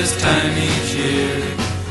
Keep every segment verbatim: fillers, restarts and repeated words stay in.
this time each year.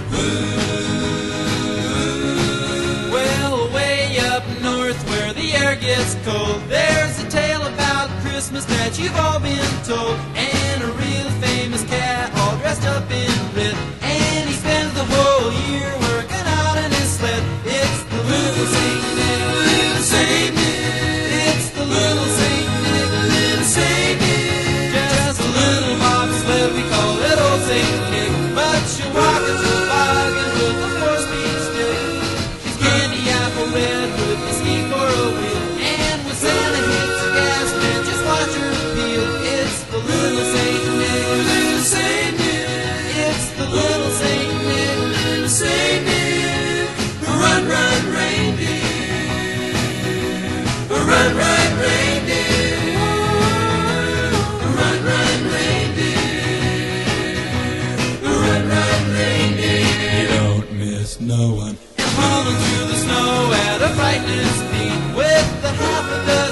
Well, way up north where the air gets cold, there's a tale about Christmas that you've all been told. And a real famous cat all dressed up in red, and he spends the whole year working out in his sled. It's the little Saint Nick, little Saint Nick. It's the little Saint Nick, little Saint Nick. Just a little bobsled, we call it old Saint Nick. But she'll walk into the bargain with a four-speed stick. She's candy apple red with a ski for a wheel, and when Santa hits the gas man, just watch her peel. It's the little Saint Nick, little Saint Nick. It's the little Saint Nick, little Saint Nick. Run, run, reindeer. Run, run, reindeer. Run, run, reindeer. Run, run, reindeer. You don't miss no one. And pulling through the snow at a frightening speed with the half of the